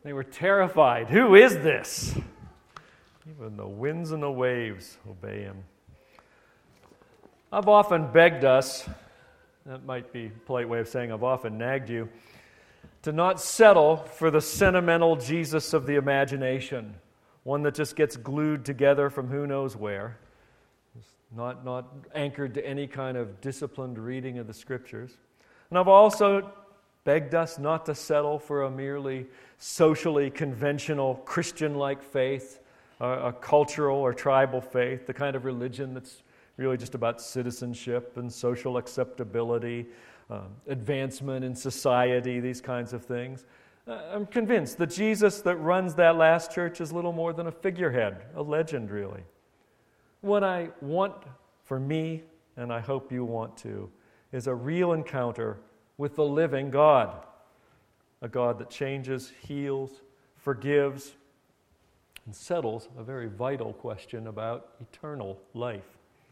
They were terrified. Who is this? Even the winds and the waves obey him. I've often begged us, that might be a polite way of saying I've often nagged you, to not settle for the sentimental Jesus of the imagination, one that just gets glued together from who knows where, not anchored to any kind of disciplined reading of the Scriptures. And I've also begged us not to settle for a merely socially conventional Christian-like faith, a cultural or tribal faith, the kind of religion that's really just about citizenship and social acceptability, advancement in society, these kinds of things. I'm convinced the Jesus that runs that last church is little more than a figurehead, a legend really. What I want for me, and I hope you want to, is a real encounter with the living God, a God that changes, heals, forgives, and settles a very vital question about eternal life.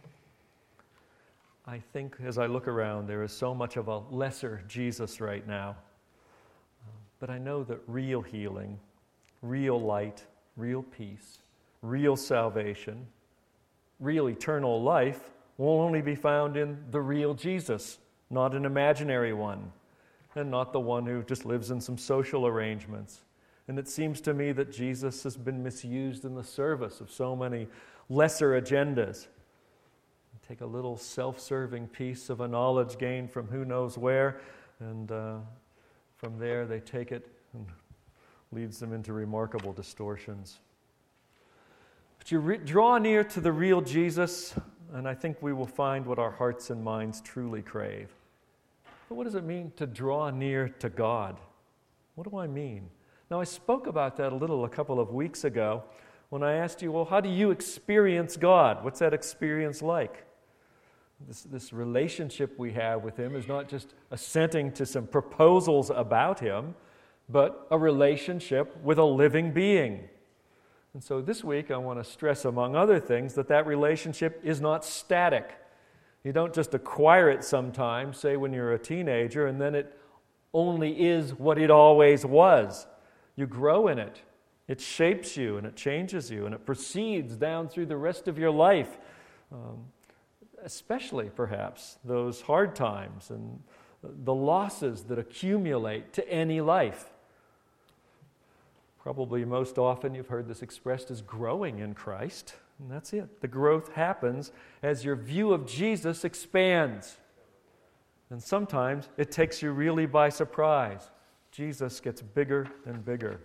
I think as I look around, there is so much of a lesser Jesus right now. But I know that real healing, real light, real peace, real salvation, real eternal life will only be found in the real Jesus, not an imaginary one, and not the one who just lives in some social arrangements. And it seems to me that Jesus has been misused in the service of so many lesser agendas. Take a little self-serving piece of a knowledge gained from who knows where, and from there they take it and leads them into remarkable distortions. But you draw near to the real Jesus, and I think we will find what our hearts and minds truly crave. But what does it mean to draw near to God? What do I mean? Now, I spoke about that a couple of weeks ago when I asked you, well, how do you experience God? What's that experience like? This relationship we have with Him is not just assenting to some proposals about Him, but a relationship with a living being. And so this week I want to stress, among other things, that relationship is not static. You don't just acquire it sometime, say when you're a teenager, and then it only is what it always was. You grow in it. It shapes you and it changes you and it proceeds down through the rest of your life. Especially, perhaps, those hard times and the losses that accumulate to any life. Probably most often you've heard this expressed as growing in Christ, and that's it. The growth happens as your view of Jesus expands. And sometimes it takes you really by surprise. Jesus gets bigger and bigger.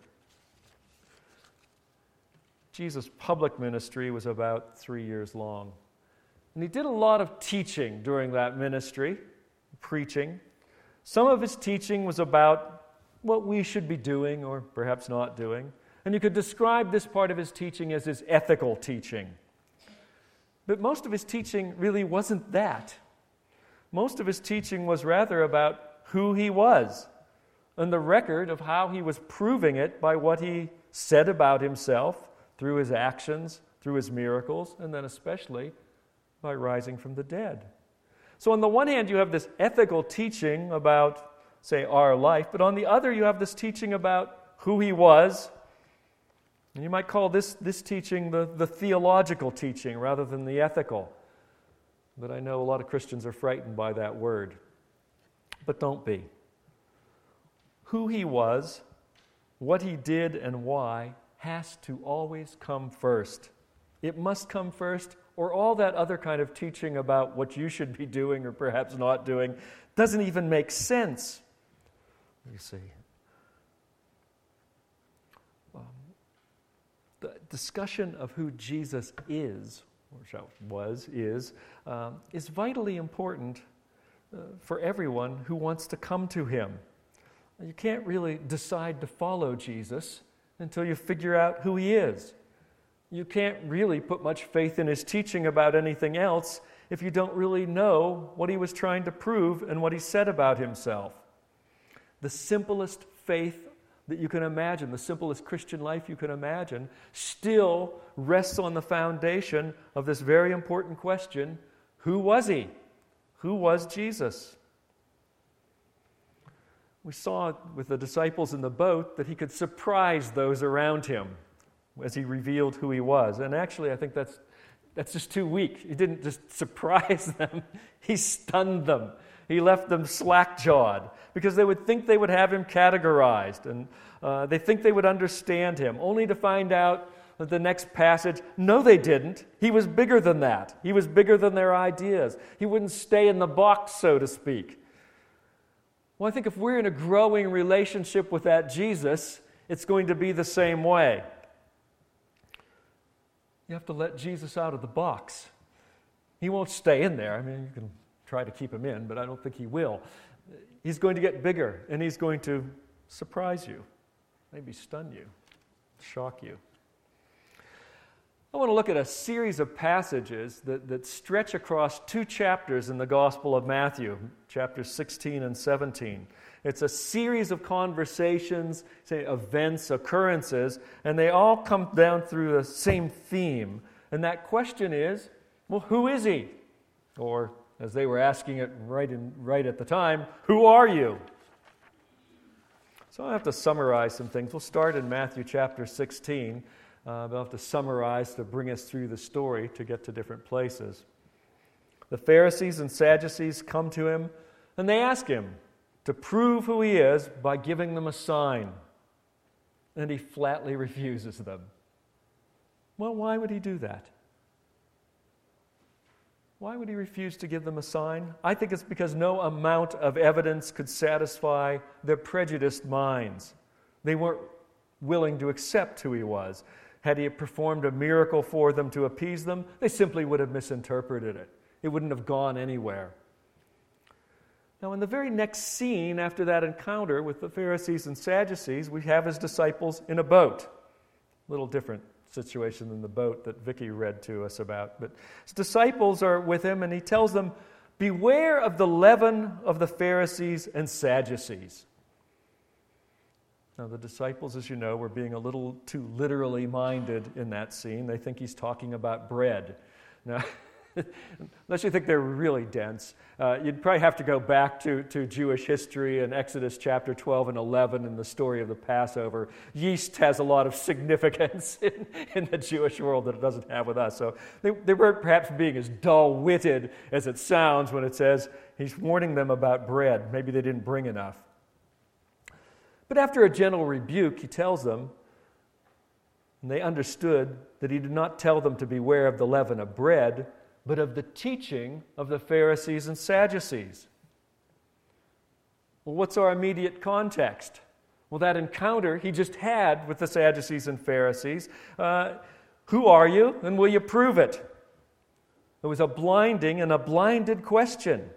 Jesus' public ministry was about 3 years long. And he did a lot of teaching during that ministry, preaching. Some of his teaching was about what we should be doing or perhaps not doing. And you could describe this part of his teaching as his ethical teaching. But most of his teaching really wasn't that. Most of his teaching was rather about who he was and the record of how he was proving it by what he said about himself through his actions, through his miracles, and then especially by rising from the dead. So on the one hand, you have this ethical teaching about, say, our life, but on the other, you have this teaching about who he was. And you might call this teaching the theological teaching rather than the ethical. But I know a lot of Christians are frightened by that word. But don't be. Who he was, what he did, and why has to always come first. It must come first, or all that other kind of teaching about what you should be doing or perhaps not doing doesn't even make sense. You see. The discussion of who Jesus is, is vitally important for everyone who wants to come to him. You can't really decide to follow Jesus until you figure out who he is. You can't really put much faith in his teaching about anything else if you don't really know what he was trying to prove and what he said about himself. The simplest faith that you can imagine, the simplest Christian life you can imagine, still rests on the foundation of this very important question: who was he? Who was Jesus? We saw with the disciples in the boat that he could surprise those around him as he revealed who he was. And actually, I think that's just too weak. He didn't just surprise them. He stunned them. He left them slack-jawed because they would think they would have him categorized, and they think they would understand him, only to find out that the next passage, no, they didn't. He was bigger than that. He was bigger than their ideas. He wouldn't stay in the box, so to speak. Well, I think if we're in a growing relationship with that Jesus, it's going to be the same way. You have to let Jesus out of the box. He won't stay in there. I mean, you can try to keep him in, but I don't think he will. He's going to get bigger, and he's going to surprise you, maybe stun you, shock you. I want to look at a series of passages that stretch across 2 chapters in the Gospel of Matthew, chapters 16 and 17. It's a series of conversations, say events, occurrences, and they all come down through the same theme. And that question is, well, who is he? Or, as they were asking it right at the time, who are you? So I have to summarize some things. We'll start in Matthew chapter 16. I'll have to summarize to bring us through the story to get to different places. The Pharisees and Sadducees come to him, and they ask him to prove who he is by giving them a sign. And he flatly refuses them. Well, why would he do that? Why would he refuse to give them a sign? I think it's because no amount of evidence could satisfy their prejudiced minds. They weren't willing to accept who he was. Had he performed a miracle for them to appease them, they simply would have misinterpreted it. It wouldn't have gone anywhere. Now, in the very next scene after that encounter with the Pharisees and Sadducees, we have his disciples in a boat. A little different situation than the boat that Vicky read to us about. But his disciples are with him, and he tells them, "Beware of the leaven of the Pharisees and Sadducees." Now, the disciples, as you know, were being a little too literally minded in that scene. They think he's talking about bread. Now, unless you think they're really dense, you'd probably have to go back to Jewish history and Exodus chapter 12 and 11 and the story of the Passover. Yeast has a lot of significance in the Jewish world that it doesn't have with us. So they weren't perhaps being as dull-witted as it sounds when it says he's warning them about bread. Maybe they didn't bring enough. But after a gentle rebuke, he tells them, and they understood that he did not tell them to beware of the leaven of bread, but of the teaching of the Pharisees and Sadducees. Well, what's our immediate context? Well, that encounter he just had with the Sadducees and Pharisees. Who are you, and will you prove it? It was a blinding and a blinded question.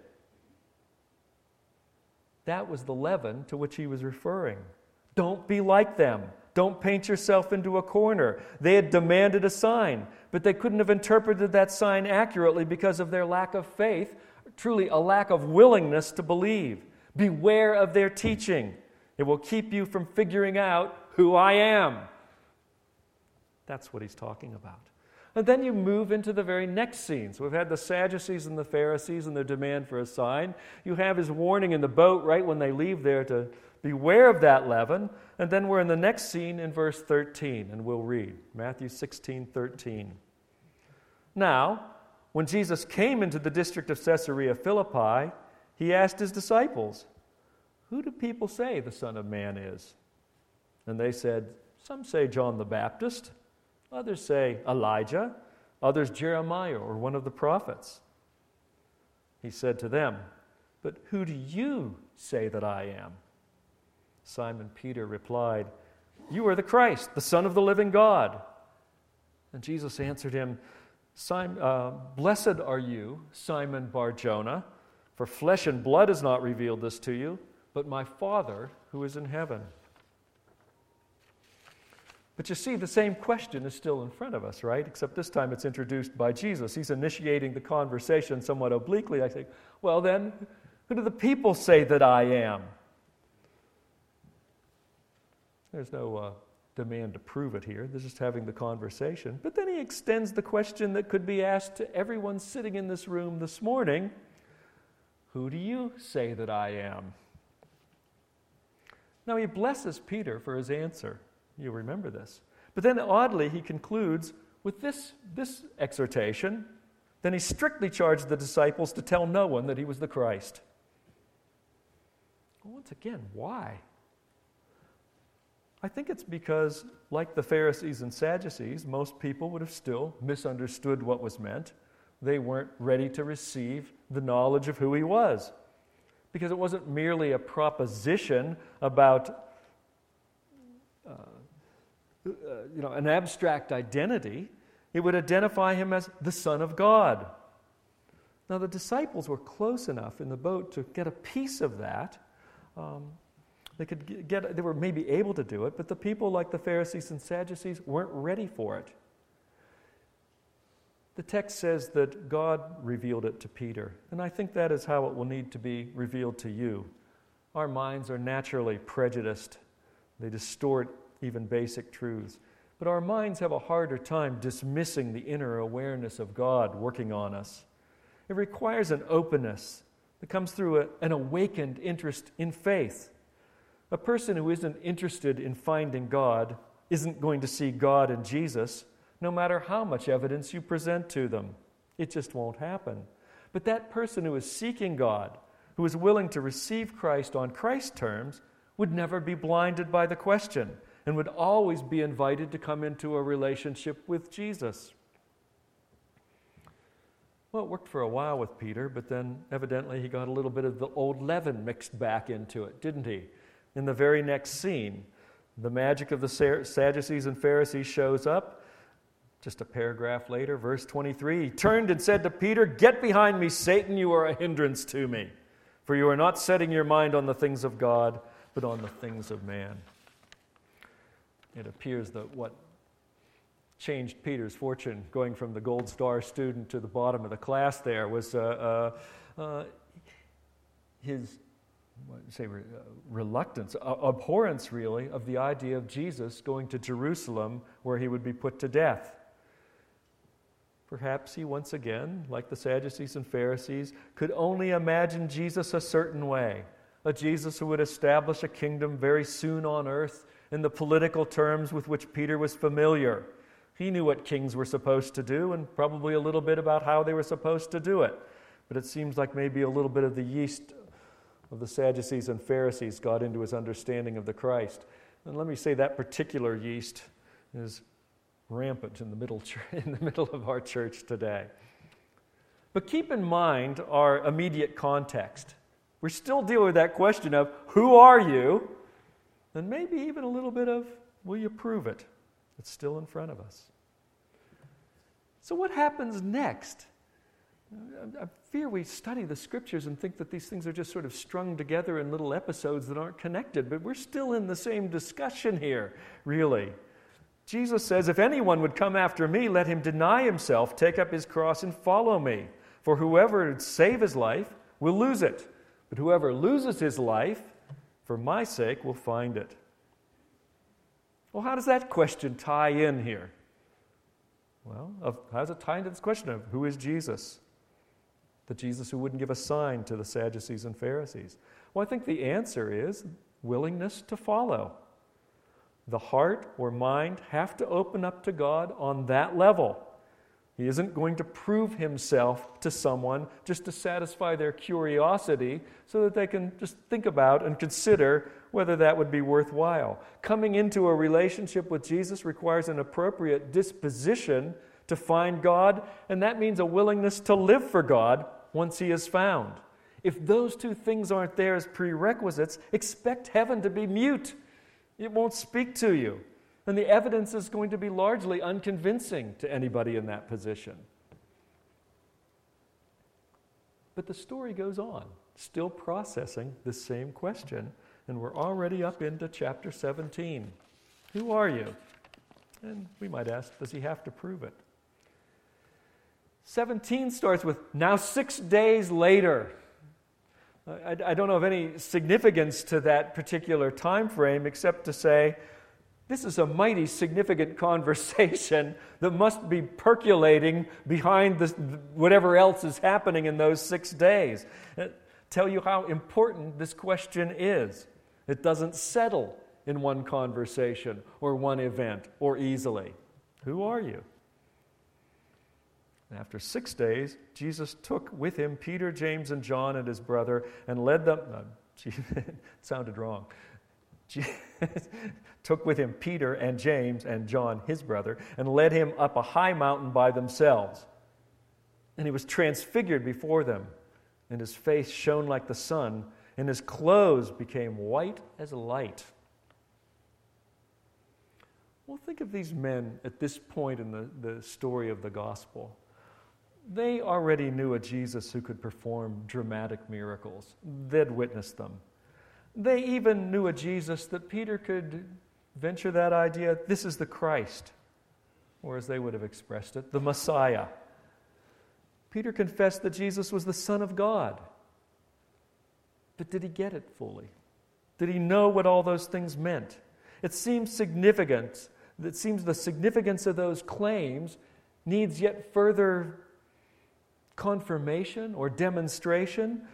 That was the leaven to which he was referring. Don't be like them. Don't paint yourself into a corner. They had demanded a sign, but they couldn't have interpreted that sign accurately because of their lack of faith, truly a lack of willingness to believe. Beware of their teaching. It will keep you from figuring out who I am. That's what he's talking about. And then you move into the very next scene. So we've had the Sadducees and the Pharisees and their demand for a sign. You have his warning in the boat right when they leave there to beware of that leaven. And then we're in the next scene in verse 13, and we'll read Matthew 16:13. Now, when Jesus came into the district of Caesarea Philippi, he asked his disciples, "Who do people say the Son of Man is?" And they said, "Some say John the Baptist. Others say Elijah, others Jeremiah or one of the prophets." He said to them, "But who do you say that I am?" Simon Peter replied, "You are the Christ, the Son of the living God." And Jesus answered him, "Blessed are you, Simon Bar-Jonah, for flesh and blood has not revealed this to you, but my Father who is in heaven." But you see, the same question is still in front of us, right? Except this time it's introduced by Jesus. He's initiating the conversation somewhat obliquely. I say, well then, who do the people say that I am? There's no demand to prove it here. They're just having the conversation. But then he extends the question that could be asked to everyone sitting in this room this morning. Who do you say that I am? Now he blesses Peter for his answer. You remember this. But then oddly he concludes with this exhortation. Then he strictly charged the disciples to tell no one that he was the Christ. Well, once again, why? I think it's because, like the Pharisees and Sadducees, most people would have still misunderstood what was meant. They weren't ready to receive the knowledge of who he was. Because it wasn't merely a proposition about an abstract identity. It would identify him as the Son of God. Now, the disciples were close enough in the boat to get a piece of that. They were maybe able to do it, but the people like the Pharisees and Sadducees weren't ready for it. The text says that God revealed it to Peter, and I think that is how it will need to be revealed to you. Our minds are naturally prejudiced. They distort even basic truths. But our minds have a harder time dismissing the inner awareness of God working on us. It requires an openness that comes through an awakened interest in faith. A person who isn't interested in finding God isn't going to see God in Jesus, no matter how much evidence you present to them. It just won't happen. But that person who is seeking God, who is willing to receive Christ on Christ's terms, would never be blinded by the question and would always be invited to come into a relationship with Jesus. Well, it worked for a while with Peter, but then evidently he got a little bit of the old leaven mixed back into it, didn't he? In the very next scene, the magic of the Sadducees and Pharisees shows up. Just a paragraph later, verse 23, he turned and said to Peter, "Get behind me, Satan, you are a hindrance to me, for you are not setting your mind on the things of God, but on the things of man." It appears that what changed Peter's fortune, going from the Gold Star student to the bottom of the class there, was his reluctance, abhorrence really, of the idea of Jesus going to Jerusalem where he would be put to death. Perhaps he once again, like the Sadducees and Pharisees, could only imagine Jesus a certain way, a Jesus who would establish a kingdom very soon on earth in the political terms with which Peter was familiar. He knew what kings were supposed to do and probably a little bit about how they were supposed to do it. But it seems like maybe a little bit of the yeast of the Sadducees and Pharisees got into his understanding of the Christ. And let me say that particular yeast is rampant in the middle of our church today. But keep in mind our immediate context. We're still dealing with that question of, who are you? And maybe even a little bit of, will you prove it? It's still in front of us. So what happens next? I fear we study the Scriptures and think that these things are just sort of strung together in little episodes that aren't connected, but we're still in the same discussion here, really. Jesus says, "If anyone would come after me, let him deny himself, take up his cross, and follow me. For whoever would save his life will lose it, but whoever loses his life for my sake will find it." Well, how does that question tie in here? Well, how does it tie into this question of who is Jesus? The Jesus who wouldn't give a sign to the Sadducees and Pharisees. Well, I think the answer is willingness to follow. The heart or mind have to open up to God on that level. He isn't going to prove himself to someone just to satisfy their curiosity so that they can just think about and consider whether that would be worthwhile. Coming into a relationship with Jesus requires an appropriate disposition to find God, and that means a willingness to live for God once he is found. If those two things aren't there as prerequisites, expect heaven to be mute. It won't speak to you. And the evidence is going to be largely unconvincing to anybody in that position. But the story goes on, still processing this same question, and we're already up into chapter 17. Who are you? And we might ask, does he have to prove it? 17 starts with, "Now 6 days later." I don't know of any significance to that particular time frame except to say, this is a mighty significant conversation that must be percolating behind whatever else is happening in those 6 days. Tell you how important this question is. It doesn't settle in one conversation or one event or easily. Who are you? And after 6 days, Jesus took with him Peter, James, and John and his brother and led them... it sounded wrong. Took with him Peter and James and John, his brother, and led him up a high mountain by themselves. And he was transfigured before them, and his face shone like the sun, and his clothes became white as light. Well, think of these men at this point in the story of the gospel. They already knew a Jesus who could perform dramatic miracles. They'd witnessed them. They even knew a Jesus that Peter could venture that idea, this is the Christ, or as they would have expressed it, the Messiah. Peter confessed that Jesus was the Son of God. But did he get it fully? Did he know what all those things meant? It seems significant. It seems the significance of those claims needs yet further confirmation or demonstration.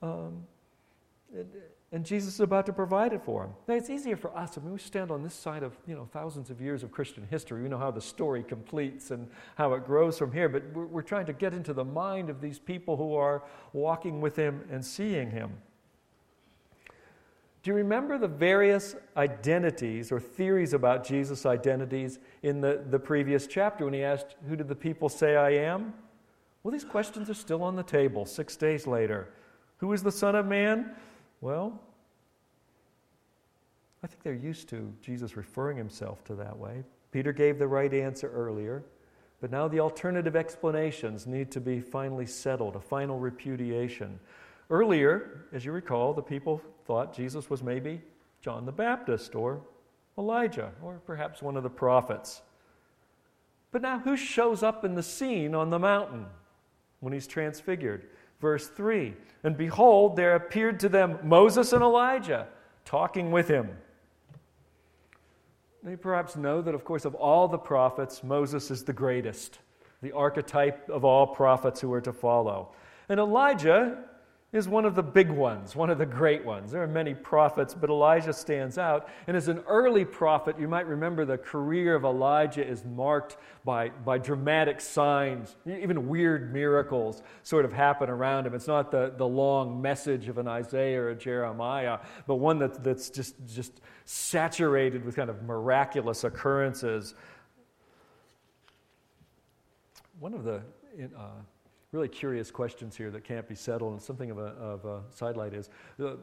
And Jesus is about to provide it for him. Now, it's easier for us. I mean, we stand on this side of, thousands of years of Christian history. We know how the story completes and how it grows from here. But we're trying to get into the mind of these people who are walking with him and seeing him. Do you remember the various identities or theories about Jesus' identities in the previous chapter when he asked, who did the people say I am? Well, these questions are still on the table 6 days later. Who is the Son of Man? Well, I think they're used to Jesus referring himself to that way. Peter gave the right answer earlier, but now the alternative explanations need to be finally settled, a final repudiation. Earlier, as you recall, the people thought Jesus was maybe John the Baptist or Elijah or perhaps one of the prophets. But now who shows up in the scene on the mountain when he's transfigured? Verse 3, and behold, there appeared to them Moses and Elijah talking with him. They perhaps know that, of course, of all the prophets, Moses is the greatest, the archetype of all prophets who are to follow. And Elijah is one of the big ones, one of the great ones. There are many prophets, but Elijah stands out. And as an early prophet, you might remember the career of Elijah is marked by dramatic signs, even weird miracles sort of happen around him. It's not the long message of an Isaiah or a Jeremiah, but one that's just saturated with kind of miraculous occurrences. One of the really curious questions here that can't be settled, and something of a sidelight is,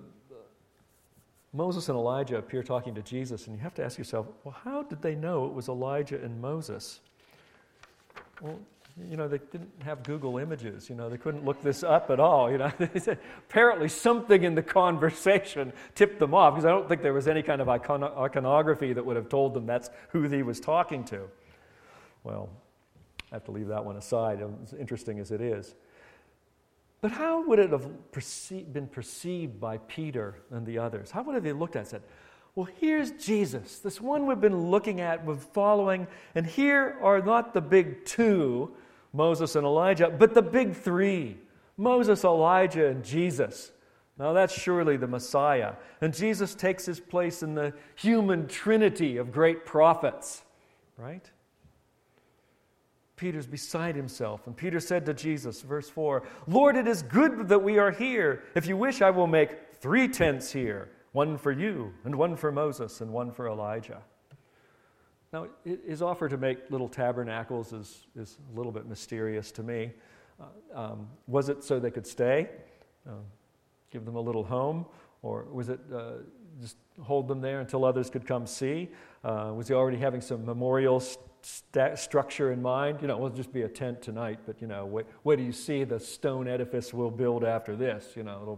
Moses and Elijah appear talking to Jesus, and you have to ask yourself, well, how did they know it was Elijah and Moses? Well, they didn't have Google Images, they couldn't look this up at all, Apparently something in the conversation tipped them off, because I don't think there was any kind of iconography that would have told them that's who he was talking to. Well, I have to leave that one aside, as interesting as it is. But how would it have been perceived by Peter and the others? How would have they looked at it and said, well, here's Jesus, this one we've been looking at, we're following, and here are not the big two, Moses and Elijah, but the big three, Moses, Elijah, and Jesus. Now that's surely the Messiah. And Jesus takes his place in the human trinity of great prophets, right? Peter's beside himself. And Peter said to Jesus, verse 4, Lord, it is good that we are here. If you wish, I will make 3 tents here, one for you, and one for Moses, and one for Elijah. Now, his offer to make little tabernacles is a little bit mysterious to me. Was it so they could stay, give them a little home, or was it just hold them there until others could come see? Was he already having some memorial structure in mind? It will just be a tent tonight, but wait do you see the stone edifice we'll build after this? It'll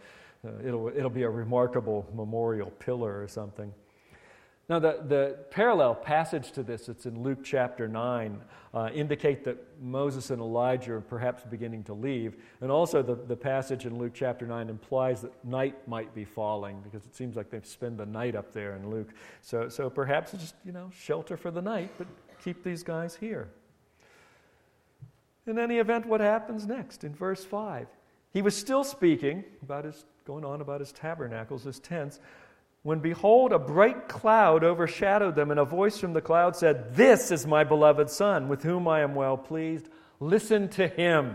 be a remarkable memorial pillar or something. Now, the parallel passage to this, it's in Luke chapter 9, indicate that Moses and Elijah are perhaps beginning to leave. And also the passage in Luke chapter 9 implies that night might be falling, because it seems like they spend the night up there in Luke. So perhaps it's just, shelter for the night, but keep these guys here. In any event, what happens next? In verse 5, he was still speaking about his tabernacles, his tents, when behold, a bright cloud overshadowed them, and a voice from the cloud said, "This is my beloved Son, with whom I am well pleased. Listen to him."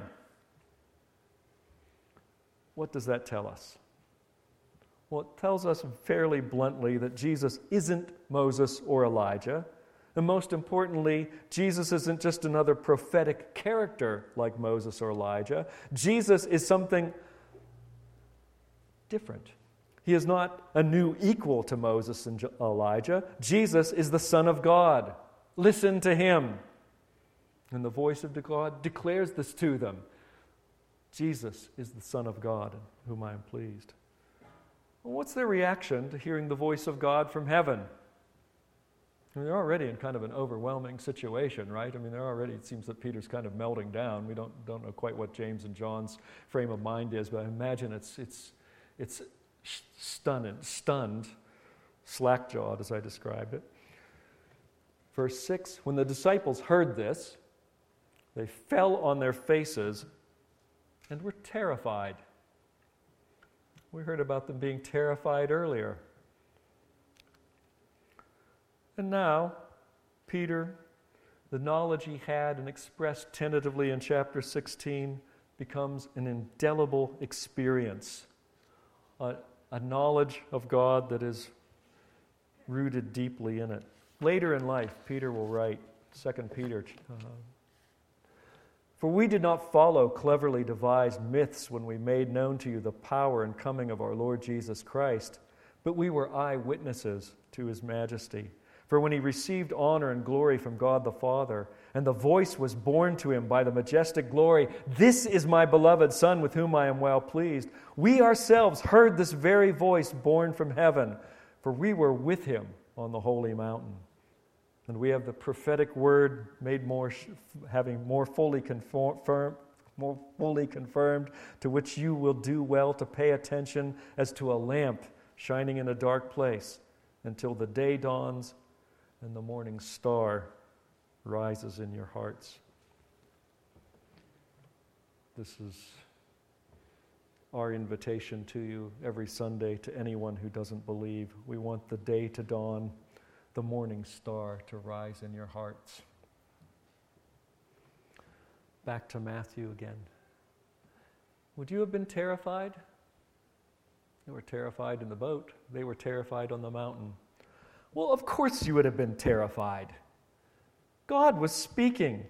What does that tell us? Well, it tells us fairly bluntly that Jesus isn't Moses or Elijah. And most importantly, Jesus isn't just another prophetic character like Moses or Elijah. Jesus is something different. He is not a new equal to Moses and Elijah. Jesus is the Son of God. Listen to him. And the voice of God declares this to them. Jesus is the Son of God, in whom I am pleased. Well, what's their reaction to hearing the voice of God from heaven? I mean, they're already in kind of an overwhelming situation, right? I mean, it seems that Peter's kind of melting down. We don't know quite what James and John's frame of mind is, but I imagine it's stunned, slack-jawed as I described it. Verse 6, when the disciples heard this, they fell on their faces and were terrified. We heard about them being terrified earlier. And now, Peter, the knowledge he had and expressed tentatively in chapter 16, becomes an indelible experience, a knowledge of God that is rooted deeply in it. Later in life, Peter will write, 2 Peter, "For we did not follow cleverly devised myths when we made known to you the power and coming of our Lord Jesus Christ, but we were eyewitnesses to his majesty. For when he received honor and glory from God the Father, and the voice was borne to him by the majestic glory, 'This is my beloved Son, with whom I am well pleased,' we ourselves heard this very voice borne from heaven, for we were with him on the holy mountain. And we have the prophetic word made having more fully confirmed, to which you will do well to pay attention as to a lamp shining in a dark place, until the day dawns and the morning star rises in your hearts." This is our invitation to you every Sunday, to anyone who doesn't believe. We want the day to dawn, the morning star to rise in your hearts. Back to Matthew again. Would you have been terrified? They were terrified in the boat. They were terrified on the mountain. Well, of course you would have been terrified. God was speaking.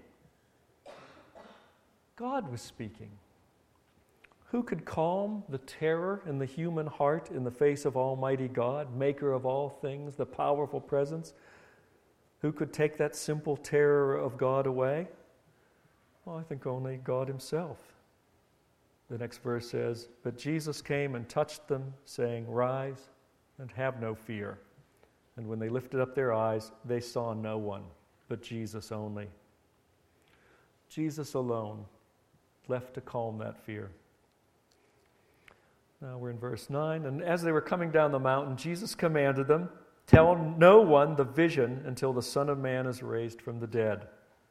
God was speaking. Who could calm the terror in the human heart in the face of Almighty God, maker of all things, the powerful presence? Who could take that simple terror of God away? Well, I think only God himself. The next verse says, "But Jesus came and touched them, saying, 'Rise and have no fear.' And when they lifted up their eyes, they saw no one, but Jesus only." Jesus alone left to calm that fear. Now we're in verse 9. "And as they were coming down the mountain, Jesus commanded them, 'Tell no one the vision until the Son of Man is raised from the dead.'"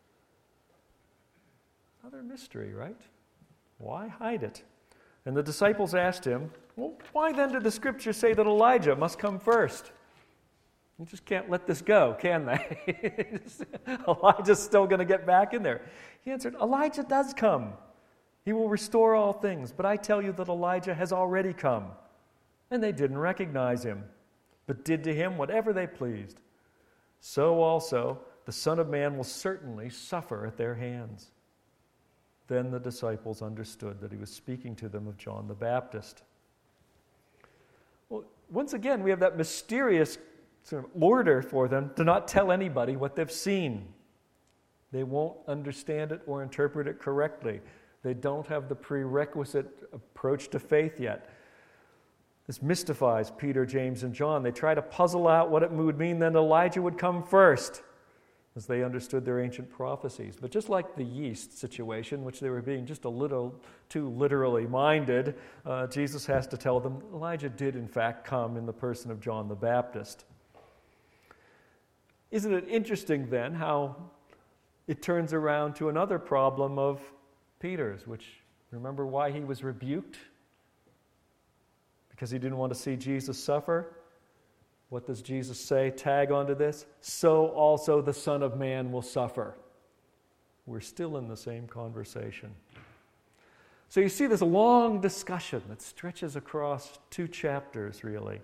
Another mystery, right? Why hide it? And the disciples asked him, "Well, why then did the Scripture say that Elijah must come first?" You just can't let this go, can they? Elijah's still going to get back in there. He answered, "Elijah does come. He will restore all things. But I tell you that Elijah has already come." And they didn't recognize him, but did to him whatever they pleased. So also the Son of Man will certainly suffer at their hands. Then the disciples understood that he was speaking to them of John the Baptist. Well, once again, we have that mysterious sort of order for them to not tell anybody what they've seen. They won't understand it or interpret it correctly. They don't have the prerequisite approach to faith yet. This mystifies Peter, James, and John. They try to puzzle out what it would mean that Elijah would come first, as they understood their ancient prophecies. But just like the yeast situation, which they were being just a little too literally minded, Jesus has to tell them Elijah did in fact come in the person of John the Baptist. Isn't it interesting then how it turns around to another problem of Peter's, which, remember why he was rebuked? Because he didn't want to see Jesus suffer? What does Jesus say? Tag onto this. So also the Son of Man will suffer. We're still in the same conversation. So you see this long discussion that stretches across 2 chapters, really.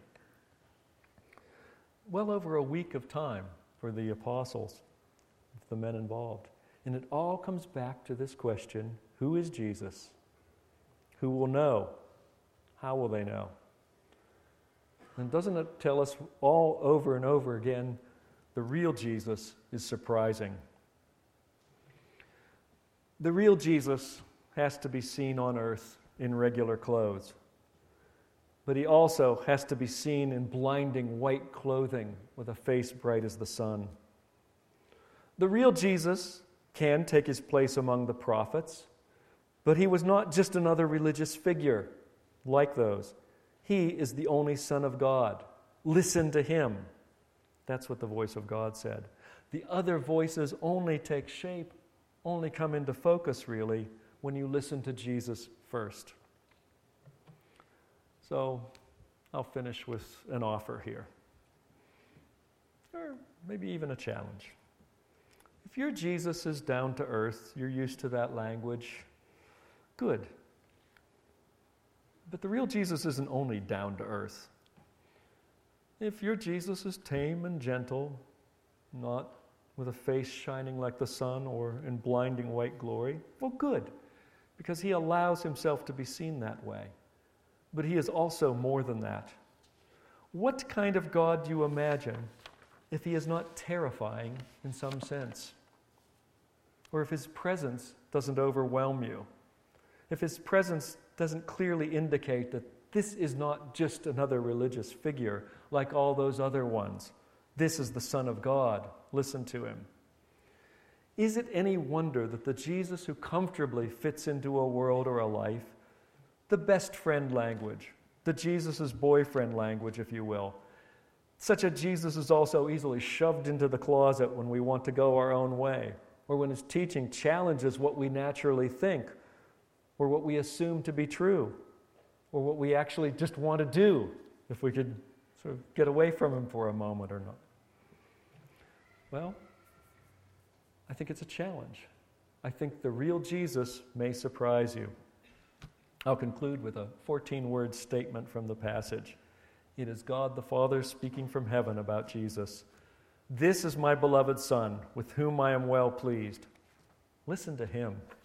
Well over a week of time for the apostles, the men involved. And it all comes back to this question: who is Jesus? Who will know? How will they know? And doesn't it tell us all over and over again, the real Jesus is surprising? The real Jesus has to be seen on earth in regular clothes. But he also has to be seen in blinding white clothing with a face bright as the sun. The real Jesus can take his place among the prophets, but he was not just another religious figure like those. He is the only Son of God. Listen to him. That's what the voice of God said. The other voices only take shape, only come into focus, really, when you listen to Jesus first. So I'll finish with an offer here, or maybe even a challenge. If your Jesus is down to earth, you're used to that language, good. But the real Jesus isn't only down to earth. If your Jesus is tame and gentle, not with a face shining like the sun or in blinding white glory, well, good, because he allows himself to be seen that way. But he is also more than that. What kind of God do you imagine if he is not terrifying in some sense? Or if his presence doesn't overwhelm you? If his presence doesn't clearly indicate that this is not just another religious figure like all those other ones. This is the Son of God. Listen to him. Is it any wonder that the Jesus who comfortably fits into a world or a life, the best friend language, the Jesus' boyfriend language, if you will, such a Jesus is also easily shoved into the closet when we want to go our own way, or when his teaching challenges what we naturally think, or what we assume to be true, or what we actually just want to do, if we could sort of get away from him for a moment or not. Well, I think it's a challenge. I think the real Jesus may surprise you. I'll conclude with a 14-word statement from the passage. It is God the Father speaking from heaven about Jesus. This is my beloved Son, with whom I am well pleased. Listen to him.